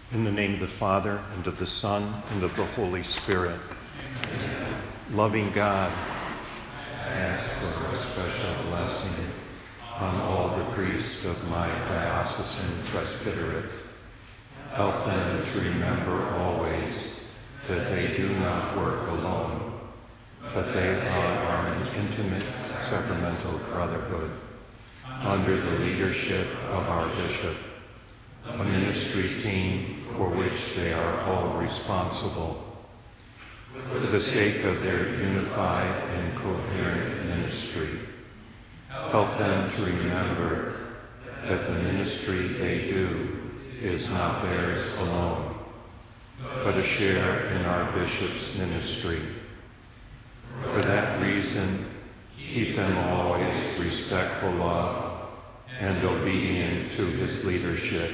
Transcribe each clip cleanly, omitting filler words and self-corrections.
In the name of the Father, and of the Son, and of the Holy Spirit. Amen. Loving God, I ask for a special blessing on all the priests of my diocesan presbyterate. Help them to remember always that they do not work alone, but they are an intimate sacramental brotherhood under the leadership of our bishop, a ministry team for which they are all responsible. For the sake of their unified and coherent ministry, help them to remember that the ministry they do is not theirs alone, but a share in our bishop's ministry. For that reason, keep them always respectful of and obedient to his leadership.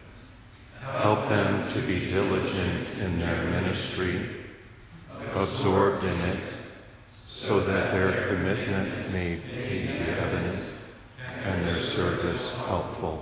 Help them to be diligent in their ministry, absorbed in it, so that their commitment may be evident and their service helpful.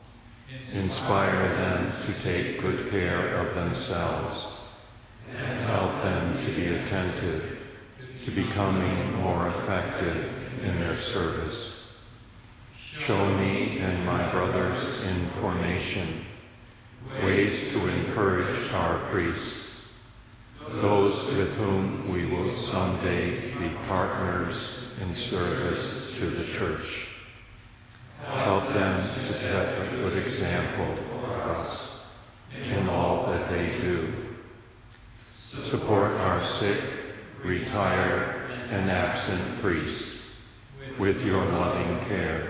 Inspire them to take good care of themselves and help them to be attentive to becoming more effective in their service. Show me and my brothers in formation ways to encourage our priests, those with whom we will someday be partners in service to the Church. Help them to set a good example for us in all that they do. Support our sick, retired, and absent priests with your loving care.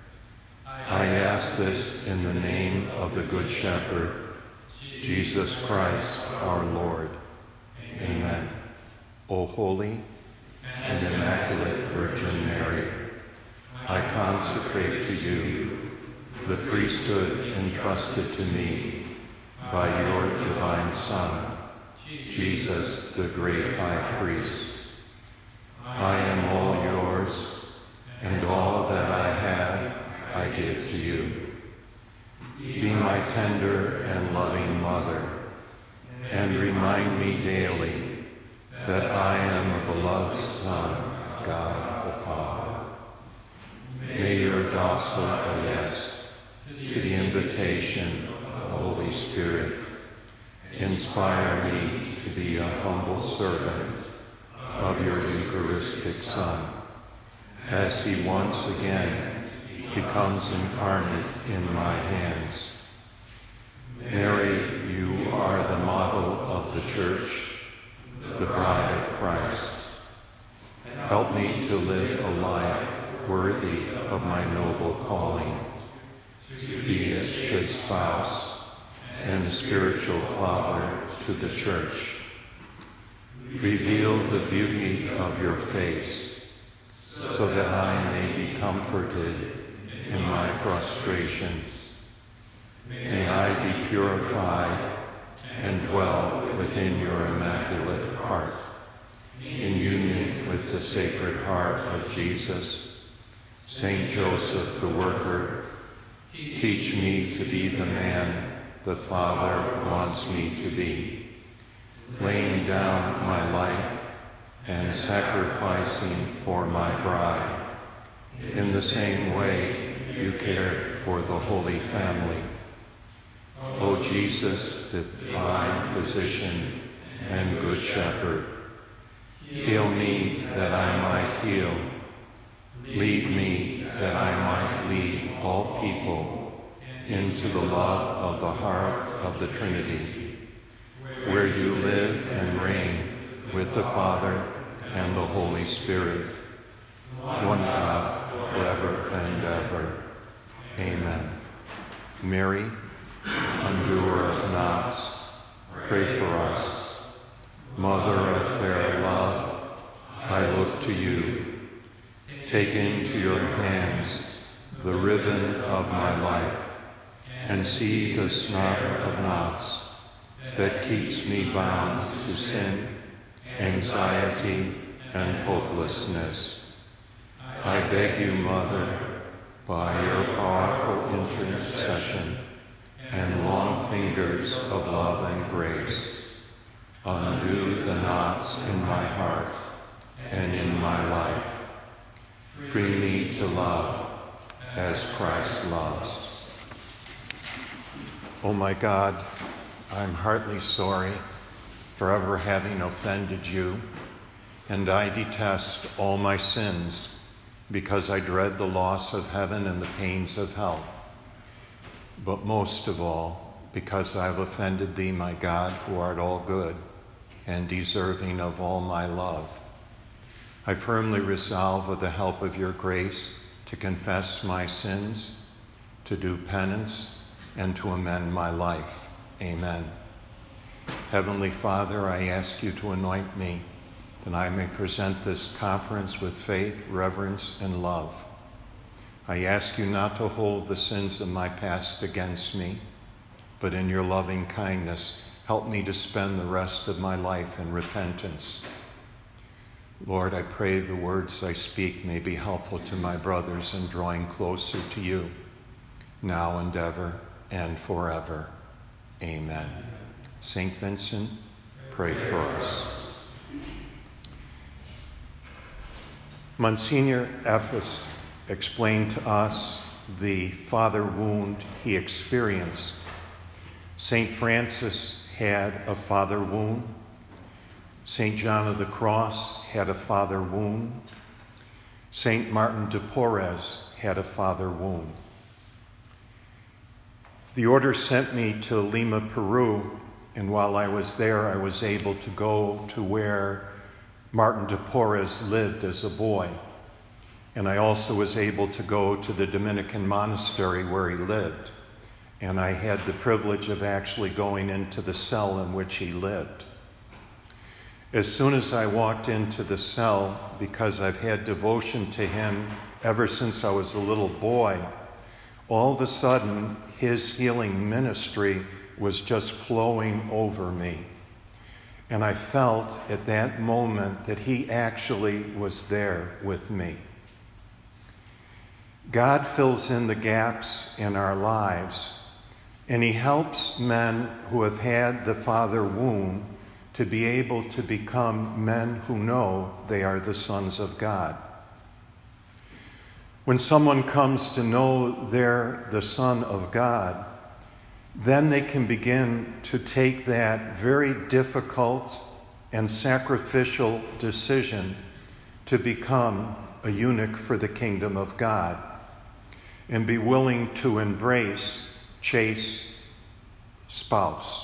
I ask this in the name of the Good Shepherd, Jesus Christ our Lord. Amen. O Holy and Immaculate Virgin Mary, I consecrate to you the priesthood entrusted to me by your divine Son, Jesus, the great High Priest. I am all yours, and all that I have I give to you. Be my tender and loving mother, and remind me daily that I am a beloved Son of God the Father. May your docile yes to the invitation of the Holy Spirit inspire me to be a humble servant of your Eucharistic Son, as he once again becomes incarnate in my hands. Mary, you are the model of the Church, the bride of Christ. Help me to live a life worthy of my noble calling, to be a chaste spouse and spiritual father to the Church. Reveal the beauty of your face, so that I may be comforted in my frustrations. May I be purified and dwell within your immaculate heart, in union with the Sacred Heart of Jesus. Saint Joseph the Worker, teach me to be the man the Father wants me to be, laying down my life and sacrificing for my bride, in the same way you cared for the Holy Family. O Jesus, the divine physician and good shepherd, heal me that I might heal. Lead me that I might lead all people into the love of the heart of the Trinity, where you live and reign with the Father and the Holy Spirit, one God, forever and ever. Amen. Mary, undoer of knots, pray for us. Mother of fair love, I look to you. Take into your hands the ribbon of my life, and see the snare of knots that keeps me bound to sin, anxiety, and hopelessness. I beg you, Mother, by your powerful intercession and long-fingered fingers of love and grace. Undo the knots in my heart and in my life. Free me to love as Christ loves. Oh my God, I'm heartily sorry for ever having offended you, and I detest all my sins because I dread the loss of heaven and the pains of hell. But most of all, because I have offended thee, my God, who art all good and deserving of all my love. I firmly resolve, with the help of your grace, to confess my sins, to do penance, and to amend my life. Amen. Heavenly Father, I ask you to anoint me, that I may present this conference with faith, reverence, and love. I ask you not to hold the sins of my past against me, but in your loving kindness, help me to spend the rest of my life in repentance. Lord, I pray the words I speak may be helpful to my brothers in drawing closer to you, now and ever and forever. Amen. St. Vincent, pray for us. Monsignor Ephes explained to us the father wound he experienced. St. Francis had a father wound. St. John of the Cross had a father wound. St. Martin de Porres had a father wound. The order sent me to Lima, Peru, and while I was there, I was able to go to where Martin de Porres lived as a boy. And I also was able to go to the Dominican monastery where he lived. And I had the privilege of actually going into the cell in which he lived. As soon as I walked into the cell, because I've had devotion to him ever since I was a little boy, all of a sudden his healing ministry was just flowing over me. And I felt at that moment that he actually was there with me. God fills in the gaps in our lives, and he helps men who have had the father wound to be able to become men who know they are the sons of God. When someone comes to know they're the son of God, then they can begin to take that very difficult and sacrificial decision to become a eunuch for the kingdom of God and be willing to embrace chaste spouse.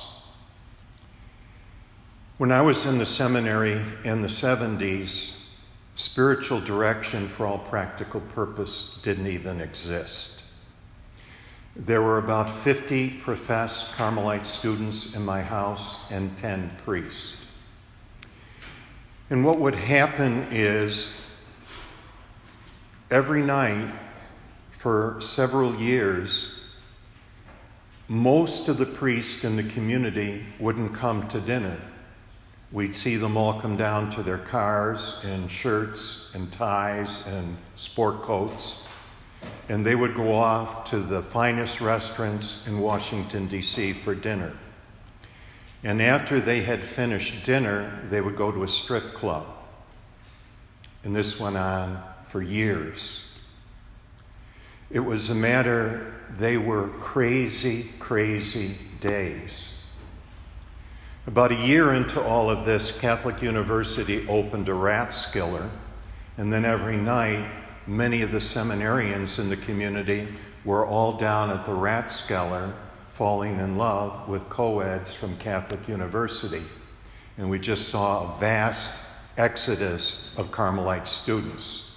When I was in the seminary in the 70s, spiritual direction for all practical purpose didn't even exist. There were about 50 professed Carmelite students in my house and 10 priests. And what would happen is every night for several years, most of the priests in the community wouldn't come to dinner. We'd see them all come down to their cars in shirts and ties and sport coats, and they would go off to the finest restaurants in Washington, D.C. for dinner. And after they had finished dinner, they would go to a strip club. And this went on for years. It was a matter, they were crazy, crazy days. About a year into all of this, Catholic University opened a Rathskeller, and then every night, many of the seminarians in the community were all down at the Rathskeller falling in love with co-eds from Catholic University. And we just saw a vast exodus of Carmelite students.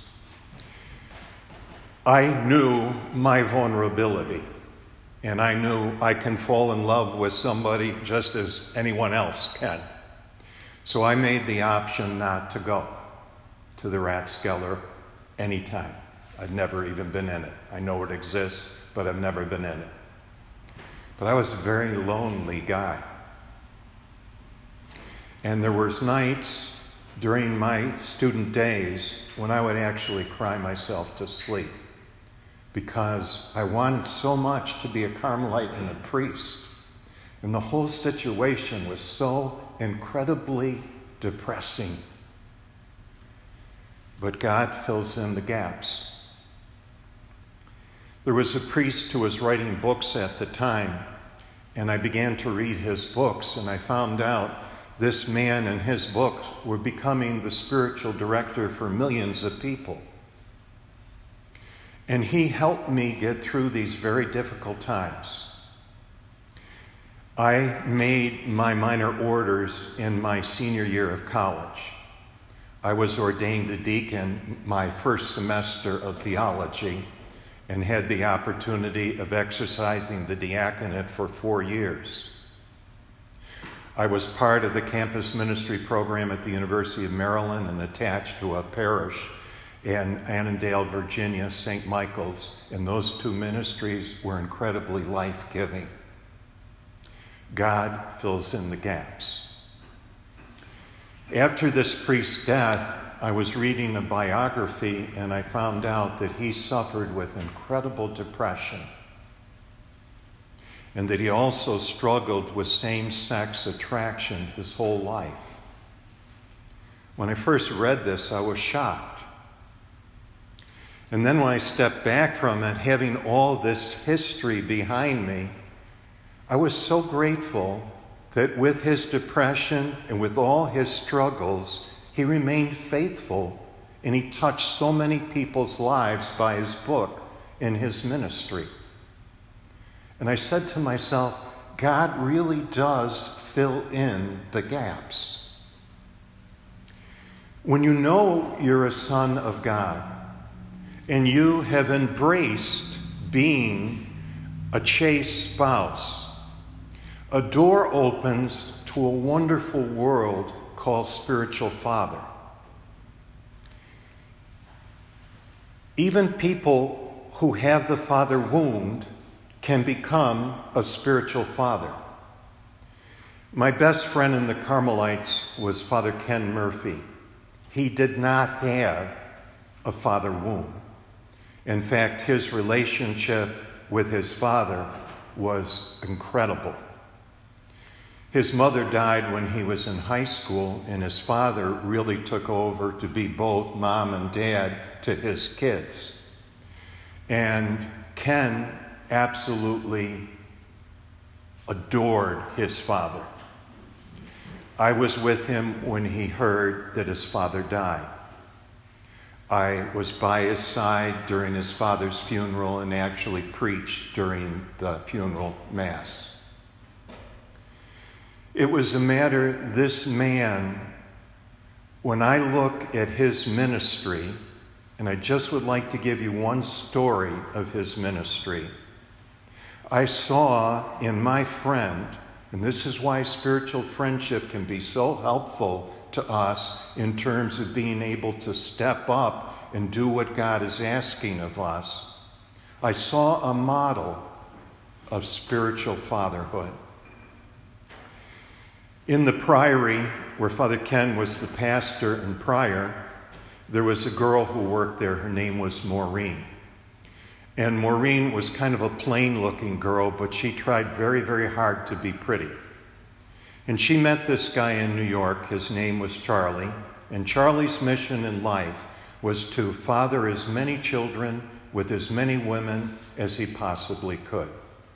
I knew my vulnerability. And I knew I can fall in love with somebody just as anyone else can. So I made the option not to go to the Rathskeller anytime. I've never even been in it. I know it exists, but I've never been in it. But I was a very lonely guy. And there was nights during my student days when I would actually cry myself to sleep, because I wanted so much to be a Carmelite and a priest. And the whole situation was so incredibly depressing. But God fills in the gaps. There was a priest who was writing books at the time, and I began to read his books, and I found out this man and his books were becoming the spiritual director for millions of people. And he helped me get through these very difficult times. I made my minor orders in my senior year of college. I was ordained a deacon my first semester of theology and had the opportunity of exercising the diaconate for 4 years. I was part of the campus ministry program at the University of Maryland and attached to a parish in Annandale, Virginia, St. Michael's, and those two ministries were incredibly life-giving. God fills in the gaps. After this priest's death, I was reading a biography and I found out that he suffered with incredible depression and that he also struggled with same-sex attraction his whole life. When I first read this, I was shocked. And then when I stepped back from it, having all this history behind me, I was so grateful that with his depression and with all his struggles, he remained faithful and he touched so many people's lives by his book and his ministry. And I said to myself, God really does fill in the gaps. When you know you're a son of God and you have embraced being a chaste spouse, a door opens to a wonderful world called spiritual father. Even people who have the father wound can become a spiritual father. My best friend in the Carmelites was Father Ken Murphy. He did not have a father wound. In fact, his relationship with his father was incredible. His mother died when he was in high school, and his father really took over to be both mom and dad to his kids. And Ken absolutely adored his father. I was with him when he heard that his father died. I was by his side during his father's funeral and actually preached during the funeral mass. It was a matter, this man, when I look at his ministry, and I just would like to give you one story of his ministry, I saw in my friend, and this is why spiritual friendship can be so helpful to us in terms of being able to step up and do what God is asking of us. I saw a model of spiritual fatherhood. In the priory, where Father Ken was the pastor and prior, there was a girl who worked there. Her name was Maureen. And Maureen was kind of a plain-looking girl, but she tried very, very hard to be pretty. And she met this guy in New York. His name was Charlie. And Charlie's mission in life was to father as many children with as many women as he possibly could.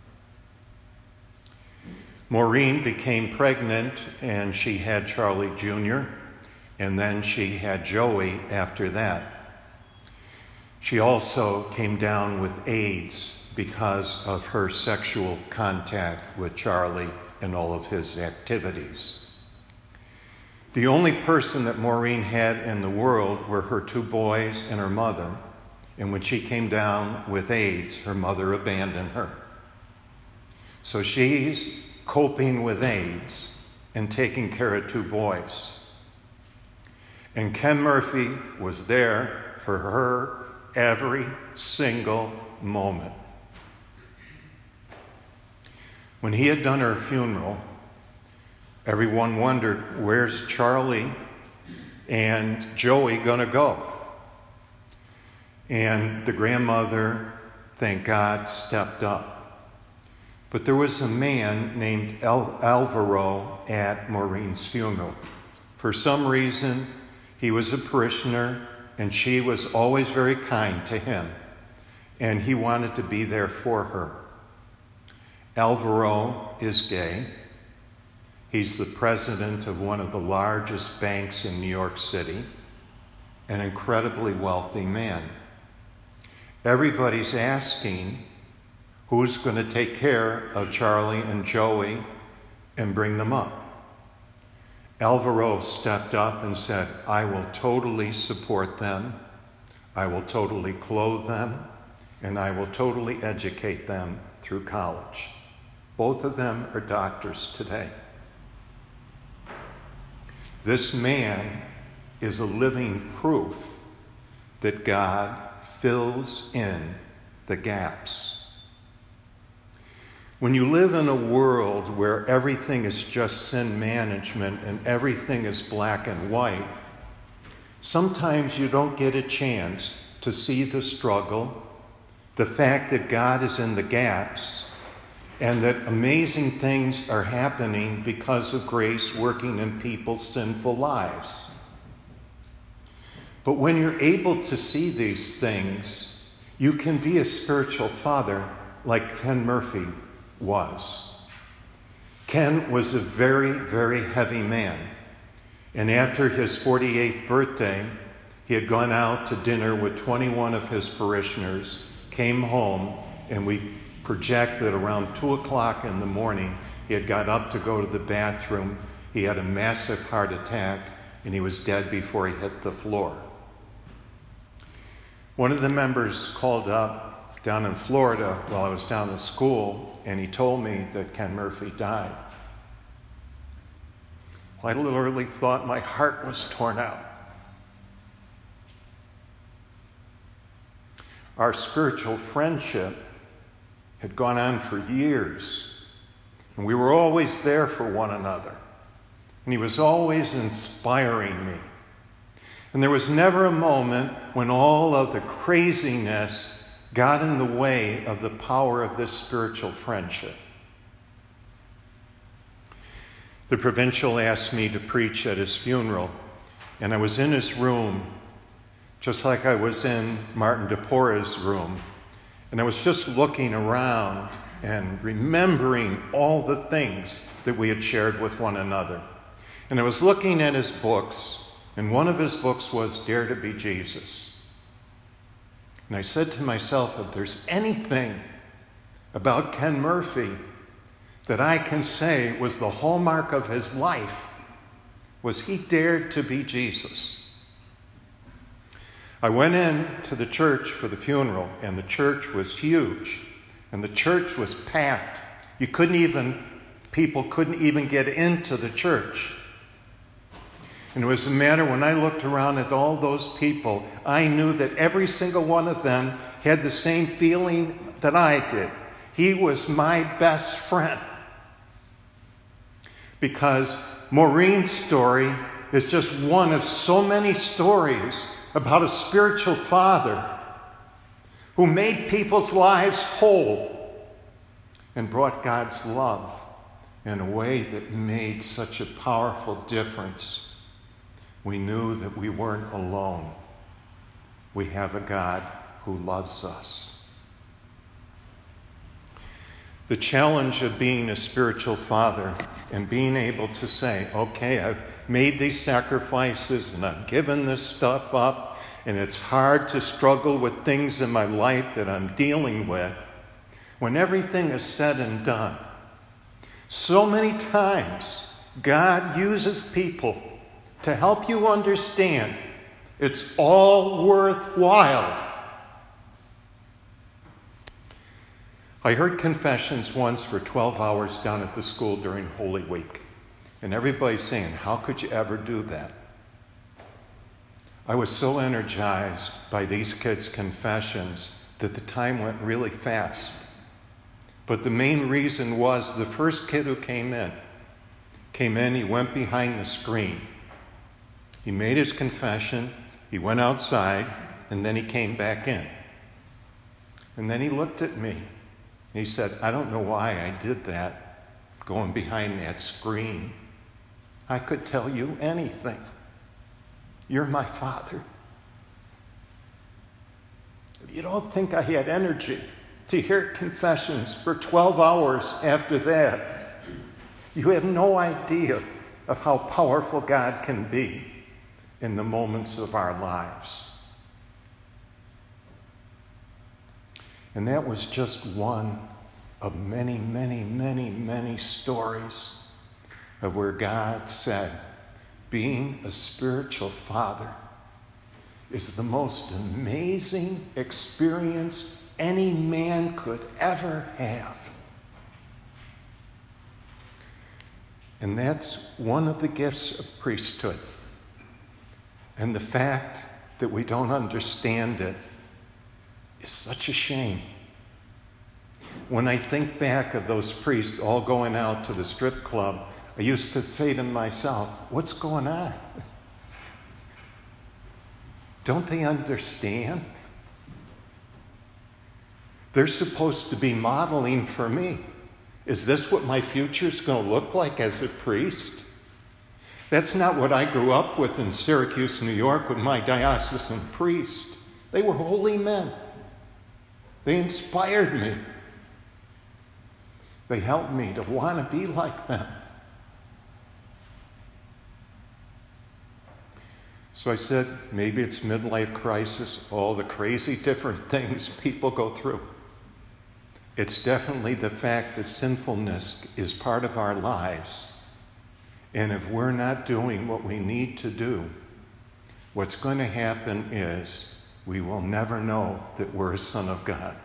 Maureen became pregnant, and she had Charlie Jr., and then she had Joey after that. She also came down with AIDS because of her sexual contact with Charlie and all of his activities. The only person that Maureen had in the world were her 2 boys and her mother, and when she came down with AIDS, her mother abandoned her. So she's coping with AIDS and taking care of 2 boys. And Ken Murphy was there for her every single moment. When he had done her funeral, everyone wondered, where's Charlie and Joey gonna go? And the grandmother, thank God, stepped up. But there was a man named Alvaro at Maureen's funeral. For some reason, he was a parishioner, and she was always very kind to him, and he wanted to be there for her. Alvaro is gay. He's the president of one of the largest banks in New York City, an incredibly wealthy man. Everybody's asking who's going to take care of Charlie and Joey and bring them up. Alvaro stepped up and said, I will totally support them, I will totally clothe them, and I will totally educate them through college. Both of them are doctors today. This man is a living proof that God fills in the gaps. When you live in a world where everything is just sin management and everything is black and white, sometimes you don't get a chance to see the struggle, the fact that God is in the gaps, and that amazing things are happening because of grace working in people's sinful lives. But when you're able to see these things, you can be a spiritual father like Ken Murphy was. Ken was a very, very heavy man. And after his 48th birthday, he had gone out to dinner with 21 of his parishioners, came home, and we projected around 2 o'clock in the morning. He had got up to go to the bathroom. He had a massive heart attack, and he was dead before he hit the floor. One of the members called up down in Florida while I was down at school, and he told me that Ken Murphy died. I literally thought my heart was torn out. Our spiritual friendship had gone on for years, and we were always there for one another. And he was always inspiring me. And there was never a moment when all of the craziness got in the way of the power of this spiritual friendship. The provincial asked me to preach at his funeral, and I was in his room, just like I was in Martin de Porres' room, and I was just looking around and remembering all the things that we had shared with one another. And I was looking at his books, and one of his books was Dare to Be Jesus. And I said to myself, if there's anything about Ken Murphy that I can say was the hallmark of his life, was he dared to be Jesus. I went in to the church for the funeral, and the church was huge, and the church was packed. People couldn't even get into the church. And it was a matter, when I looked around at all those people, I knew that every single one of them had the same feeling that I did. He was my best friend. Because Maureen's story is just one of so many stories about a spiritual father who made people's lives whole and brought God's love in a way that made such a powerful difference. We knew that we weren't alone. We have a God who loves us. The challenge of being a spiritual father and being able to say, okay, I've made these sacrifices and I've given this stuff up, and it's hard to struggle with things in my life that I'm dealing with. When everything is said and done, so many times God uses people to help you understand it's all worthwhile. I heard confessions once for 12 hours down at the school during Holy Week. And everybody's saying, how could you ever do that? I was so energized by these kids' confessions that the time went really fast. But the main reason was the first kid who came in, he went behind the screen. He made his confession, he went outside, and then he came back in. And then he looked at me, He said, I don't know why I did that, going behind that screen. I could tell you anything. You're my Father. You don't think I had energy to hear confessions for 12 hours after that. You have no idea of how powerful God can be in the moments of our lives. And that was just one of many, many, many, many stories of where God said, being a spiritual father is the most amazing experience any man could ever have. And that's one of the gifts of priesthood. And the fact that we don't understand it is such a shame. When I think back of those priests all going out to the strip club, I used to say to myself, what's going on? Don't they understand? They're supposed to be modeling for me. Is this what my future's going to look like as a priest? That's not what I grew up with in Syracuse, New York, with my diocesan priest. They were holy men. They inspired me. They helped me to want to be like them. So I said, maybe it's midlife crisis, all the crazy different things people go through. It's definitely the fact that sinfulness is part of our lives. And if we're not doing what we need to do, what's going to happen is we will never know that we're a son of God.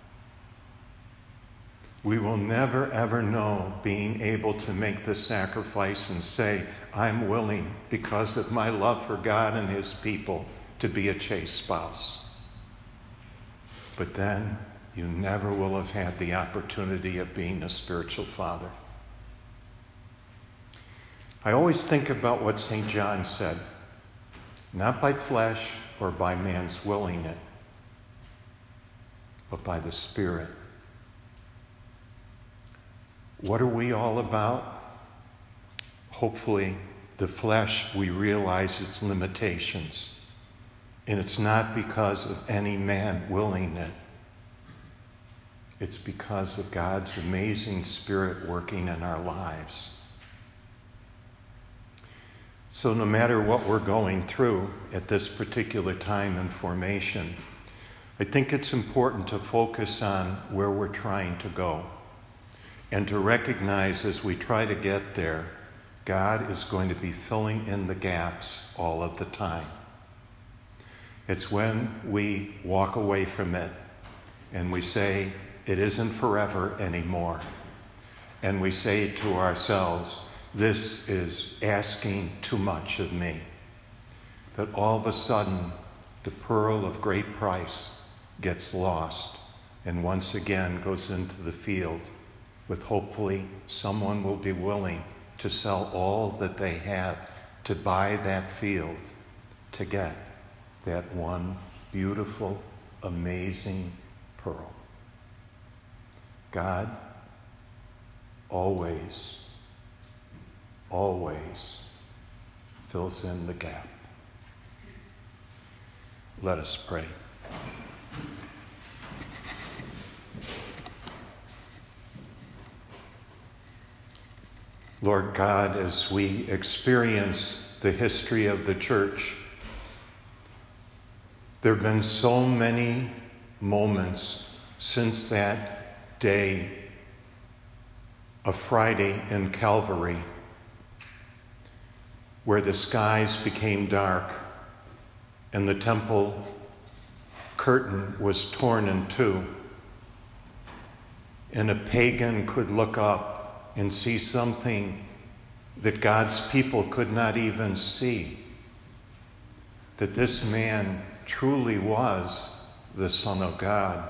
We will never, ever know being able to make the sacrifice and say, I'm willing, because of my love for God and his people, to be a chaste spouse. But then you never will have had the opportunity of being a spiritual father. I always think about what St. John said, not by flesh or by man's willing it, but by the Spirit. What are we all about? Hopefully, the flesh, we realize its limitations. And it's not because of any man willing it. It's because of God's amazing Spirit working in our lives. So no matter what we're going through at this particular time in formation, I think it's important to focus on where we're trying to go. And to recognize as we try to get there, God is going to be filling in the gaps all of the time. It's when we walk away from it and we say, it isn't forever anymore. And we say to ourselves, this is asking too much of me. That all of a sudden, the pearl of great price gets lost and once again goes into the field with hopefully someone will be willing to sell all that they have to buy that field to get that one beautiful, amazing pearl. God always, always fills in the gap. Let us pray. Lord God, as we experience the history of the church, there have been so many moments since that day of Friday in Calvary where the skies became dark and the temple curtain was torn in two, and a pagan could look up and see something that God's people could not even see, that this man truly was the Son of God.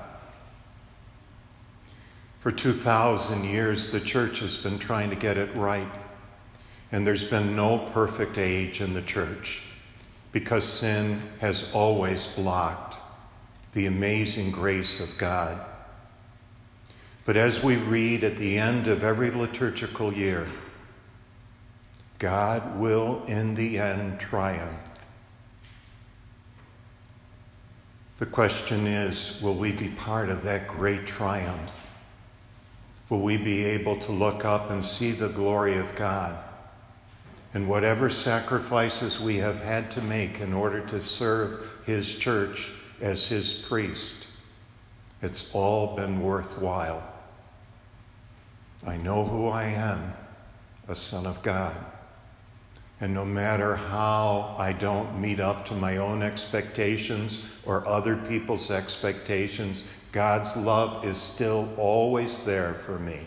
For 2,000 years, the church has been trying to get it right, and there's been no perfect age in the church because sin has always blocked the amazing grace of God. But as we read at the end of every liturgical year, God will in the end triumph. The question is, will we be part of that great triumph? Will we be able to look up and see the glory of God? And whatever sacrifices we have had to make in order to serve his church as his priest, it's all been worthwhile. I know who I am, a son of God. And no matter how I don't meet up to my own expectations or other people's expectations, God's love is still always there for me.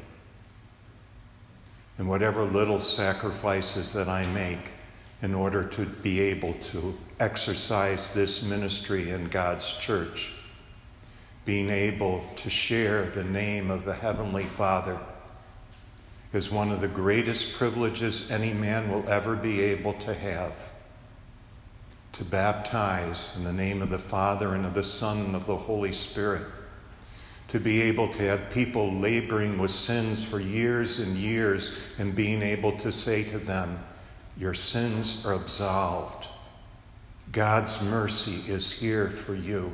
And whatever little sacrifices that I make in order to be able to exercise this ministry in God's church, being able to share the name of the Heavenly Father is one of the greatest privileges any man will ever be able to have. To baptize in the name of the Father and of the Son and of the Holy Spirit. To be able to have people laboring with sins for years and years and being able to say to them, your sins are absolved. God's mercy is here for you.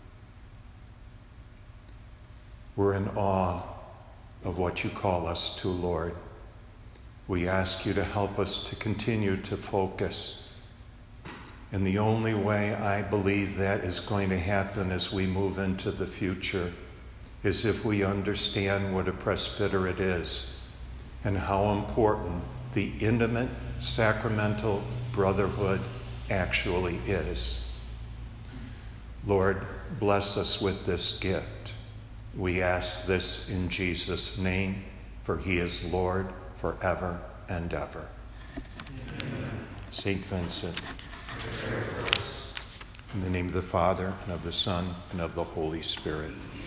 We're in awe of what you call us to, Lord. We ask you to help us to continue to focus. And the only way I believe that is going to happen as we move into the future is if we understand what a presbyterate is and how important the intimate sacramental brotherhood actually is. Lord, bless us with this gift. We ask this in Jesus' name, for he is Lord forever and ever. Amen. Saint Vincent. In the name of the Father, and of the Son, and of the Holy Spirit.